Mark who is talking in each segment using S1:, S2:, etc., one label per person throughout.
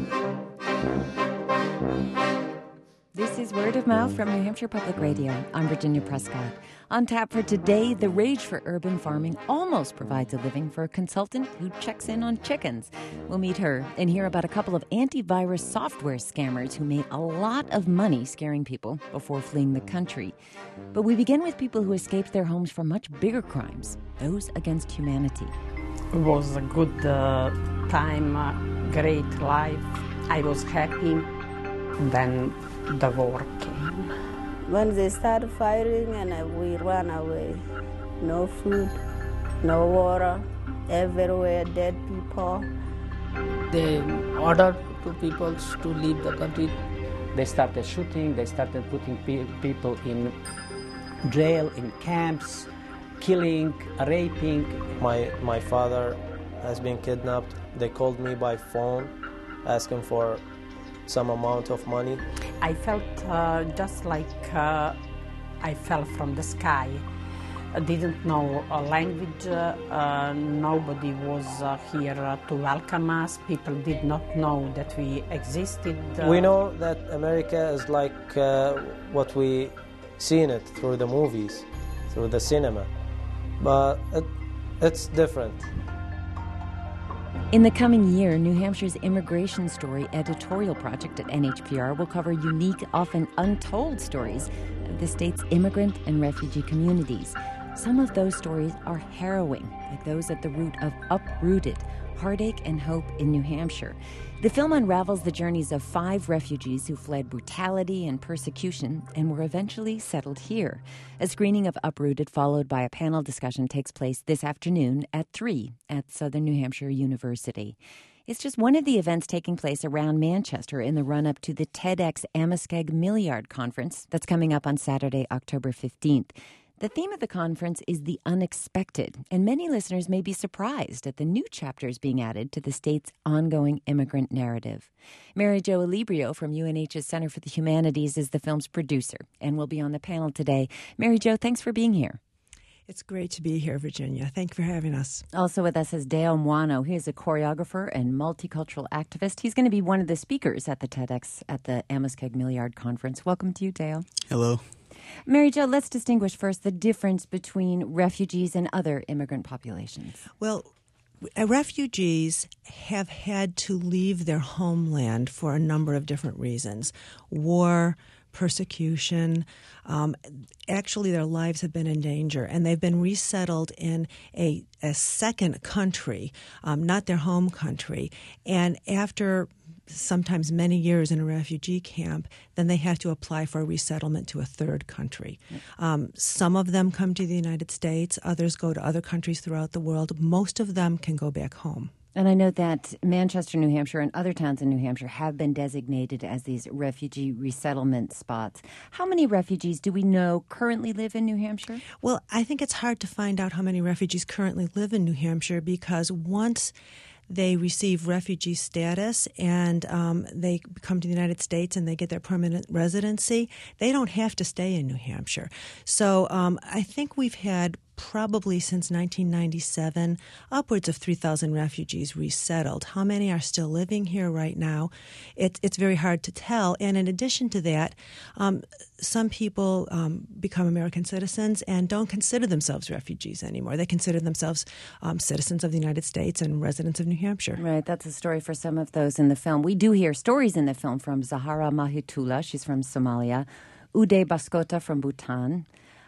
S1: This is Word of Mouth from New Hampshire Public Radio. I'm Virginia Prescott. On tap for today, the rage for urban farming almost provides a living for a consultant who checks in on chickens. We'll meet her and hear about a couple of antivirus software scammers who made a lot of money scaring people before fleeing the country. But we begin with people who escaped their homes for much bigger crimes, those against humanity.
S2: It was a good time, great life. I was happy. Then the war came.
S3: When they started fighting and we ran away, no food, no water, everywhere dead people.
S4: They ordered to people to leave the country.
S5: They started shooting, they started putting people in jail, in camps, killing, raping.
S6: My father has been kidnapped. They called me by phone asking for some amount of money.
S2: I felt just like I fell from the sky. I didn't know a language. Nobody was here to welcome us. People did not know that we existed.
S6: We know that America is like what we see in it through the movies, through the cinema, but it's different.
S1: In the coming year, New Hampshire's Immigration Story editorial project at NHPR will cover unique, often untold stories of the state's immigrant and refugee communities. Some of those stories are harrowing, like those at the root of Uprooted, Heartache and Hope in New Hampshire. The film unravels the journeys of 5 refugees who fled brutality and persecution and were eventually settled here. A screening of Uprooted, followed by a panel discussion, takes place this afternoon at 3 at Southern New Hampshire University. It's just one of the events taking place around Manchester in the run-up to the TEDx Amoskeag Milliard Conference that's coming up on Saturday, October 15th. The theme of the conference is the unexpected, and many listeners may be surprised at the new chapters being added to the state's ongoing immigrant narrative. Mary Jo Alibrio from UNH's Center for the Humanities is the film's producer and will be on the panel today. Mary Jo, thanks for being here.
S7: It's great to be here, Virginia. Thank you for having us.
S1: Also with us is Deo Mwano. He is a choreographer and multicultural activist. He's going to be one of the speakers at the TEDx at the Amoskeag Milliard Conference. Welcome to you, Deo.
S8: Hello.
S1: Mary Jo, let's distinguish first the difference between refugees and other immigrant populations.
S7: Well, refugees have had to leave their homeland for a number of different reasons. War, persecution. Actually, their lives have been in danger, and they've been resettled in a second country, not their home country. And after sometimes many years in a refugee camp, then they have to apply for a resettlement to a third country. Some of them come to the United States. Others go to other countries throughout the world. Most of them can go back home.
S1: And I know that Manchester, New Hampshire, and other towns in New Hampshire have been designated as these refugee resettlement spots. How many refugees do we know currently live in New Hampshire?
S7: Well, I think it's hard to find out how many refugees currently live in New Hampshire because once they receive refugee status and they come to the United States and they get their permanent residency, they don't have to stay in New Hampshire. So I think we've had probably since 1997 upwards of 3,000 refugees resettled. How many are still living here right now? It's very hard to tell. And in addition to that, some people become American citizens and don't consider themselves refugees anymore. They consider themselves citizens of the United States and residents of New Hampshire.
S1: Right, that's a story for some of those in the film. We do hear stories in the film from Zahara Mahitullah, she's from Somalia, Uday Baskota from Bhutan,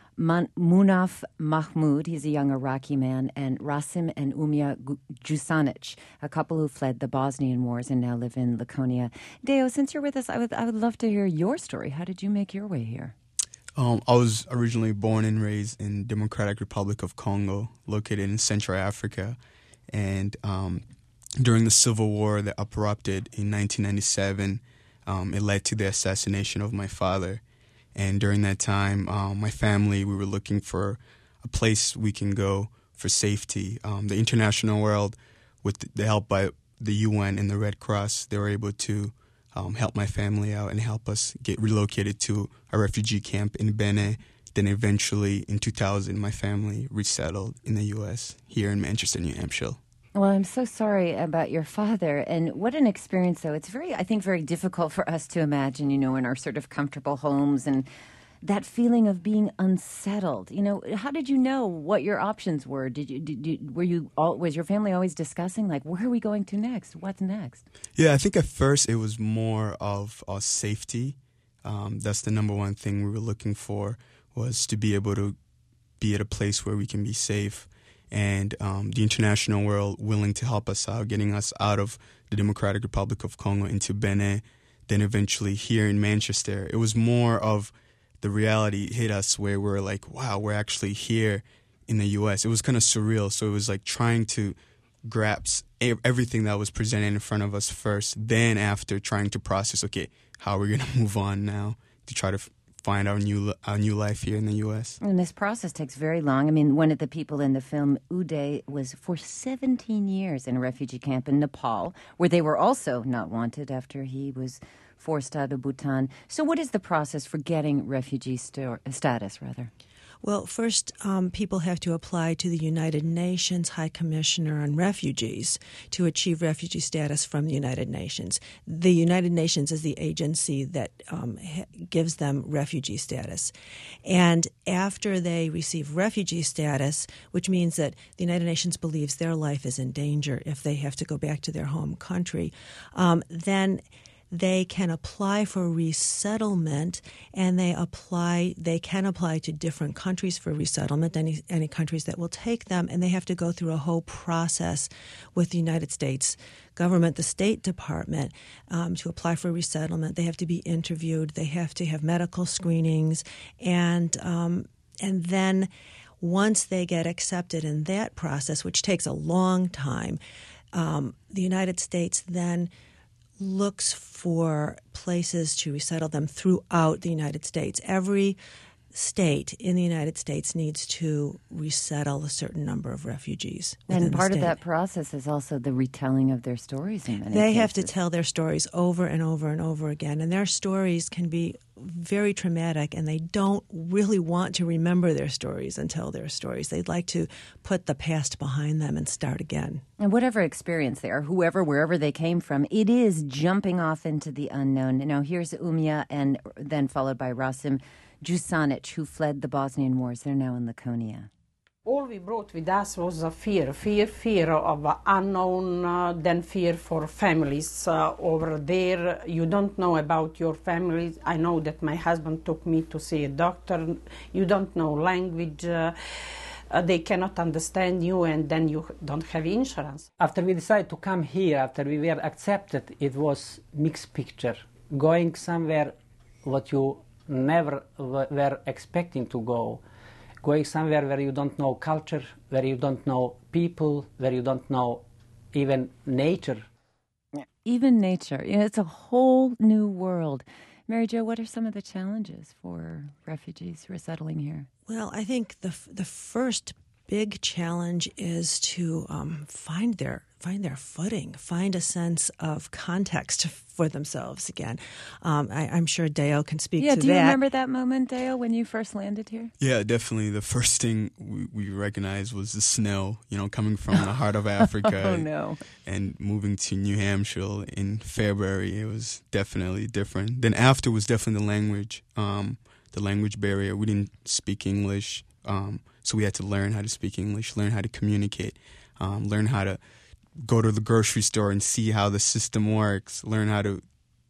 S1: Munaf Mahmoud, he's a young Iraqi man, and Rasim and Umia Jusanic, a couple who fled the Bosnian Wars and now live in Laconia. Deo, since you're with us, I would love to hear your story. How did you make your way here?
S8: I was originally born and raised in Democratic Republic of Congo, located in Central Africa. And during the Civil War that erupted in 1997, it led to the assassination of my father. And during that time, my family, we were looking for a place we can go for safety. The international world, with the help by the UN and the Red Cross, they were able to help my family out and help us get relocated to a refugee camp in Benin. Then eventually, in 2000, my family resettled in the U.S., here in Manchester, New Hampshire.
S1: Well, I'm so sorry about your father. And what an experience, though. It's I think, very difficult for us to imagine, in our sort of comfortable homes and that feeling of being unsettled. How did you know what your options were? Was your family always discussing, like, where are we going to next? What's next?
S8: Yeah, I think at first it was more of safety. That's the number one thing we were looking for, was to be able to be at a place where we can be safe. And the international world willing to help us out, getting us out of the Democratic Republic of Congo into Benin, then eventually here in Manchester. It was more of the reality hit us where we're like, wow, we're actually here in the U.S. It was kind of surreal. So it was like trying to grasp everything that was presented in front of us first, then after trying to process, okay, how are we going to move on now to try to find our new life here in the U.S.
S1: And this process takes very long. I mean, one of the people in the film, Uday, was for 17 years in a refugee camp in Nepal, where they were also not wanted after he was forced out of Bhutan. So what is the process for getting refugee status, rather?
S7: Well, first, people have to apply to the United Nations High Commissioner on Refugees to achieve refugee status from the United Nations. The United Nations is the agency that gives them refugee status. And after they receive refugee status, which means that the United Nations believes their life is in danger if they have to go back to their home country, then they can apply for resettlement, and they can apply to different countries for resettlement, any countries that will take them, and they have to go through a whole process with the United States government, the State Department, to apply for resettlement. They have to be interviewed. They have to have medical screenings, and then once they get accepted in that process, which takes a long time, the United States then looks for places to resettle them throughout the United States. Every state in the United States needs to resettle a certain number of refugees.
S1: And part of that process is also the retelling of their stories in many
S7: They
S1: cases.
S7: have to tell their stories over and over and over again, and their stories can be very traumatic, and they don't really want to remember their stories and tell their stories. They'd like to put the past behind them and start again.
S1: And whatever experience they are, wherever they came from, it is jumping off into the unknown. Now, here's Umia, and then followed by Rasim Jusanic, who fled the Bosnian Wars. They're now in Laconia.
S2: All we brought with us was a fear of unknown, then fear for families over there. You don't know about your families. I know that my husband took me to see a doctor. You don't know language. They cannot understand you, and then you don't have insurance.
S5: After we decided to come here, after we were accepted, it was mixed picture. Going somewhere what you never were expecting to go. Going somewhere where you don't know culture, where you don't know people, where you don't know even nature.
S1: Even nature. It's a whole new world. Mary Jo, what are some of the challenges for refugees who are settling here?
S7: Well, I think the first big challenge is to find their footing, find a sense of context for themselves again. I'm sure Deo can speak to that.
S1: Yeah, do you remember that moment, Deo, when you first landed here?
S8: Yeah, definitely. The first thing we recognized was the snow, coming from the heart of Africa.
S1: Oh, no.
S8: And moving to New Hampshire in February, it was definitely different. Then after was definitely the language barrier. We didn't speak English, so we had to learn how to speak English, learn how to communicate, learn how to go to the grocery store and see how the system works, learn how to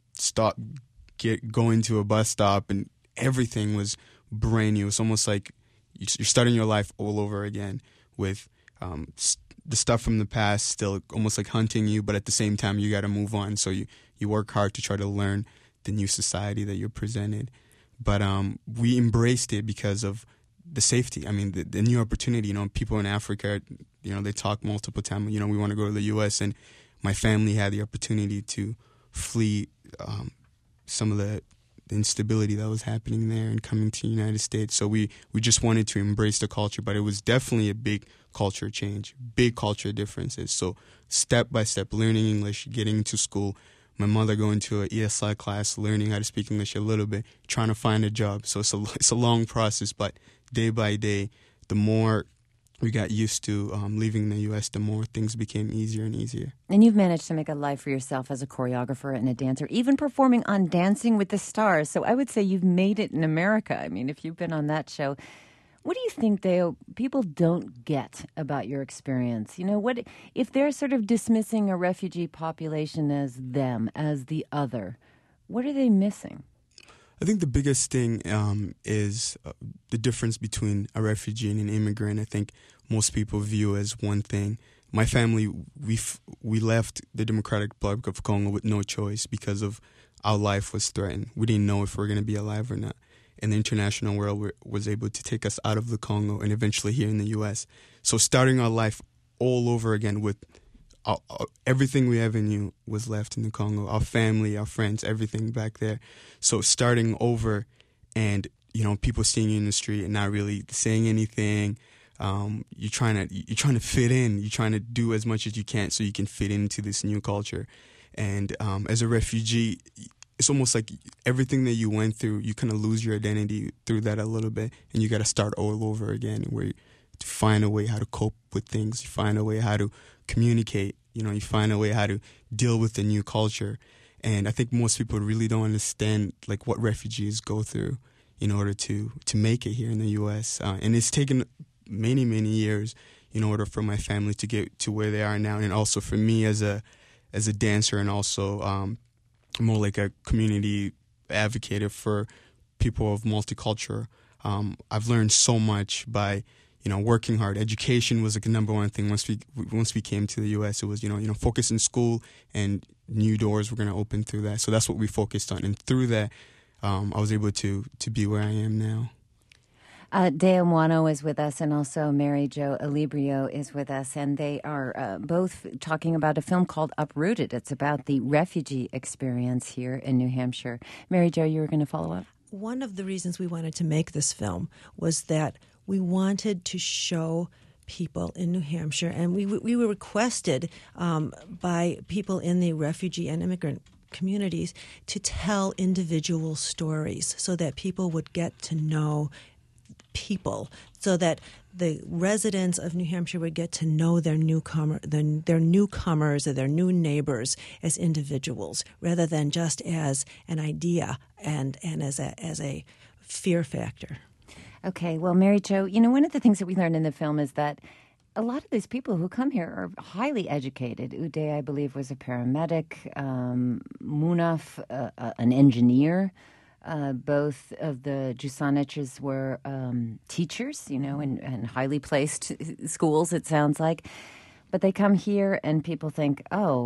S8: go into a bus stop, and everything was brand new. It's almost like you're starting your life all over again with the stuff from the past still almost like hunting you, but at the same time you got to move on. So you work hard to try to learn the new society that you're presented. But we embraced it because of the safety. I mean, the new opportunity. People in Africa, they talk multiple times. We want to go to the U.S. and my family had the opportunity to flee some of the instability that was happening there and coming to the United States. So we just wanted to embrace the culture, but it was definitely a big culture change, big culture differences. So step by step, learning English, getting to school. My mother going to an ESL class, learning how to speak English a little bit, trying to find a job. So it's a long process, but day by day, the more we got used to leaving the U.S., the more things became easier and easier.
S1: And you've managed to make a life for yourself as a choreographer and a dancer, even performing on Dancing with the Stars. So I would say you've made it in America. I mean, if you've been on that show. What do you think, Deo, people don't get about your experience? You know, what if they're sort of dismissing a refugee population as them, as the other? What are they missing?
S8: I think the biggest thing is the difference between a refugee and an immigrant. I think most people view as one thing. My family, we left the Democratic Republic of Congo with no choice because of our life was threatened. We didn't know if we were going to be alive or not. And the international world was able to take us out of the Congo and eventually here in the U.S. So starting our life all over again with everything we ever knew was left in the Congo, our family, our friends, everything back there. So starting over and, you know, people seeing you in the street and not really saying anything. You're trying to fit in. You're trying to do as much as you can so you can fit into this new culture. And as a refugee, it's almost like everything that you went through, you kind of lose your identity through that a little bit, and you got to start all over again, where to find a way how to cope with things, you find a way how to communicate, you know, you find a way how to deal with the new culture. And I think most people really don't understand like what refugees go through in order to make it here in the U.S. And it's taken many, many years in order for my family to get to where they are now, and also for me as a dancer, and also more like a community advocate for people of multicultural. I've learned so much by, you know, working hard. Education was like the number one thing. Once we came to the U.S., it was, you know, focus in school, and new doors were going to open through that. So that's what we focused on, and through that, I was able to be where I am now.
S1: Deo Mwano is with us, and also Mary Jo Alibrio is with us, and they are both talking about a film called Uprooted. It's about the refugee experience here in New Hampshire. Mary Jo, you were going to follow up?
S7: One of the reasons we wanted to make this film was that we wanted to show people in New Hampshire, and we were requested by people in the refugee and immigrant communities to tell individual stories so that people would get to know people, so that the residents of New Hampshire would get to know their newcomers or their new neighbors as individuals, rather than just as an idea and as a fear factor. Okay, well, Mary Jo, you know, one of the things that we learned in the film is that a lot of these people who come here are highly educated. Uday, I believe, was a paramedic. Munaf, an engineer. Both of the Jusaniches were teachers, you know, in highly placed schools, it sounds like. But they come here and people think,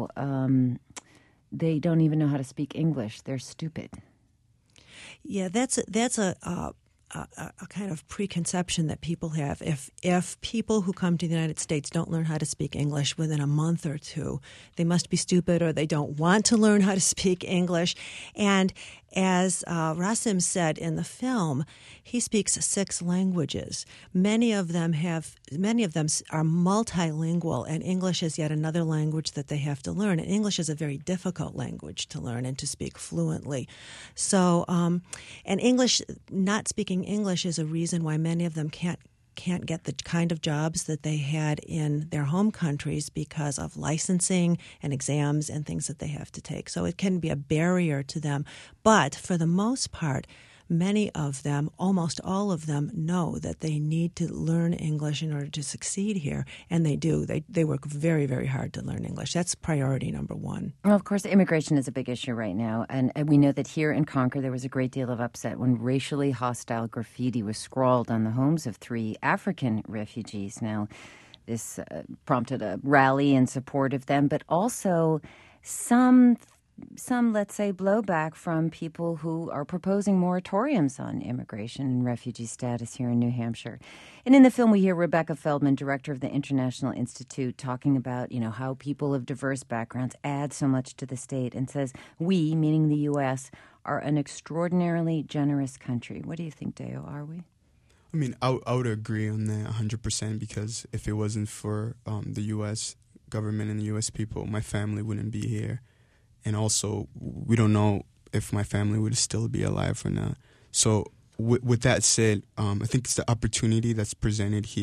S7: they don't even know how to speak English. They're stupid. Yeah, that's a kind of preconception that people have. If people who come to the United States don't learn how to speak English within a month or two, they must be stupid, or they don't want to learn how to speak English. And as Rasim said in the film, he speaks 6 languages. Many of them are multilingual, and English is yet another language that they have to learn. And English is a very difficult language to learn and to speak fluently. So, and English, not speaking English is a reason why many of them can't get the kind of jobs that they had in their home countries because of licensing and exams and things that they have to take. So it can be a barrier to them. But for the most part, many of them, almost all of them, know that they need to learn English in order to succeed here, and they do. They work very, very hard to learn English. That's priority number one.
S1: Well, of course, immigration is a big issue right now, and we know that here in Concord there was a great deal of upset when racially hostile graffiti was scrawled on the homes of 3 African refugees. Now, this prompted a rally in support of them, but also some, let's say, blowback from people who are proposing moratoriums on immigration and refugee status here in New Hampshire. And in the film, we hear Rebecca Feldman, director of the International Institute, talking about, you know, how people of diverse backgrounds add so much to the state, and says, we, meaning the U.S., are an extraordinarily generous country. What do you think, Deo? Are we?
S8: I mean, I would agree on that 100%, because if it wasn't for the U.S. government and the U.S. people, my family wouldn't be here. And also, we don't know if my family would still be alive or not. So with that said, I think it's the opportunity that's presented here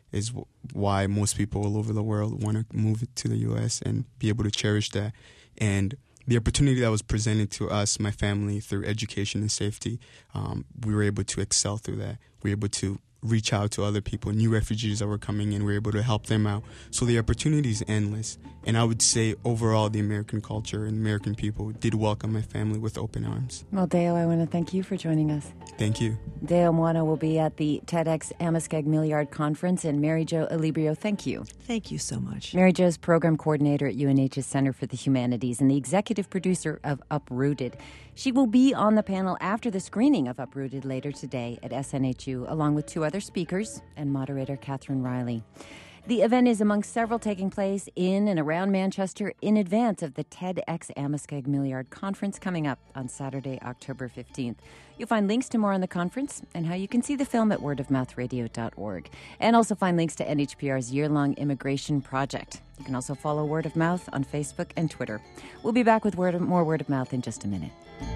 S8: is why most people all over the world want to move to the U.S. and be able to cherish that. And the opportunity that was presented to us, my family, through education and safety, we were able to excel through that. We were able to reach out to other people, new refugees that were coming in. We were able to help them out. So the opportunity is endless. And I would say overall the American culture and American people did welcome my family with open arms.
S1: Well, Deo, I want to thank you for joining us.
S8: Thank you.
S1: Deo Moana will be at the TEDx-Amoskeag-Milliard Conference, and Mary Jo Alibrio, thank you.
S7: Thank you so much.
S1: Mary Jo is program coordinator at UNH's Center for the Humanities and the executive producer of Uprooted. She will be on the panel after the screening of Uprooted later today at SNHU, along with 2 other speakers and moderator Catherine Riley. The event is among several taking place in and around Manchester in advance of the TEDx-Amoskeag-Milliard Conference coming up on Saturday, October 15th. You'll find links to more on the conference and how you can see the film at wordofmouthradio.org, and also find links to NHPR's year-long immigration project. You can also follow Word of Mouth on Facebook and Twitter. We'll be back with more Word of Mouth in just a minute.